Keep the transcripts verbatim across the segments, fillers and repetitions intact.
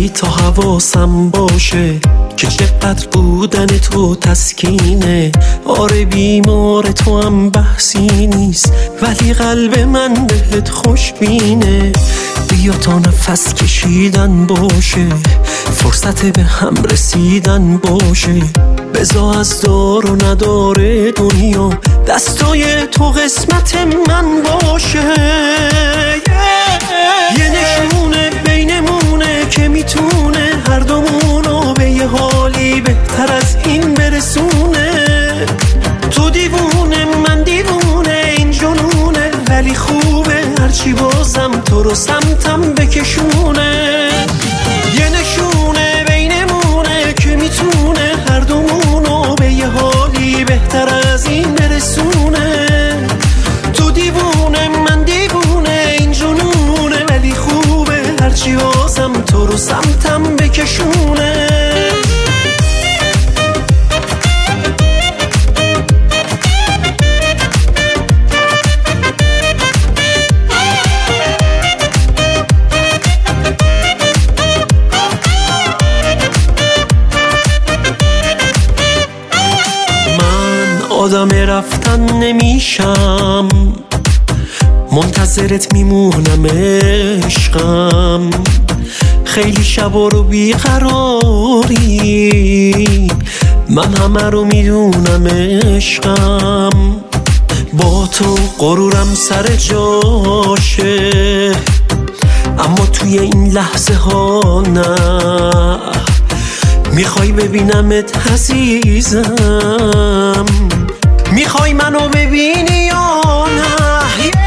ولی تا حواسم باشه که چقدر بودن تو تسکینه. آره بیمار تو هم بحثی نیست، ولی قلب من بهت خوشبینه. بیا تا نفس کشیدن باشه، فرصت به هم رسیدن باشه. بزا از دار و نداره دنیا دستای تو قسمت من باشه. یه نشونه بینمونه که میتونه هر دومونو به یه حالی بهتر از این برسونه. تو دیوونه من دیوونه این جنونه، ولی خوبه هرچی بازم تو رو سمتم بکشونه. یه نشونه بینمونه که میتونه هر دومونو به یه حالی بهتر از این برسونه. تو دیوونه من دیوونه این جنونه، ولی خوبه هرچی بازم تو رو سمتم بکشونه. آدم رفتن نمیشم، منتظرت میمونم عشقم. خیلی شبا رو بیقراری، من همه رو میدونم عشقم. با تو غرورم سر جاشه، اما توی این لحظه ها نه. میخوای ببینمت عزیزم، میخوای منو ببینی یا نه؟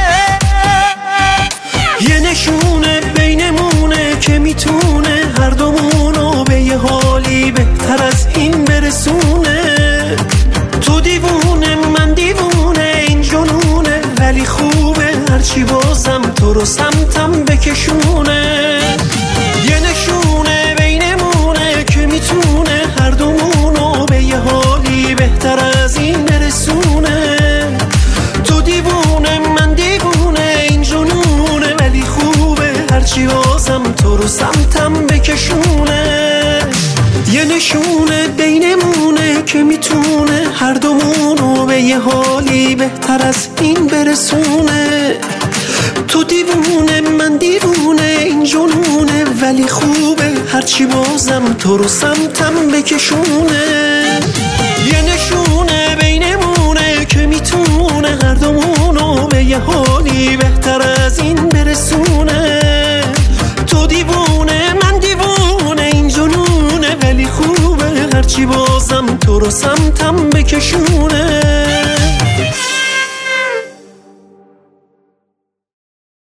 یه نشونه بینمونه که میتونه هر دومونو به یه حالی بهتر از این برسونه. تو دیوونه من دیوونه این جنونه، ولی خوبه هرچی بازم تو رو سمتم بکشونه. یه نشونه بینمونه که میتونه هر دومونو به یه حالی بهتر از این برسونه. تو دیوونه من دیوونه این جنونه، ولی خوبه هرچی بازم تو رو سمتم بکشونه. یه نشونه بینمونه که میتونه هر دومونو به یه حالی بهتر از این برسونه. تو دیوونه من دیوونه این جنونه، ولی خوبه هرچی بازم تو رو سمتم بکشونه. یه نشونه بینمونه که میتونه هر دومونو به یه حالی بهتر از این برسونه. تو دیوونه من دیوونه این جنونه، ولی خوبه هرچی بازم تو رو سمتم بکشونه.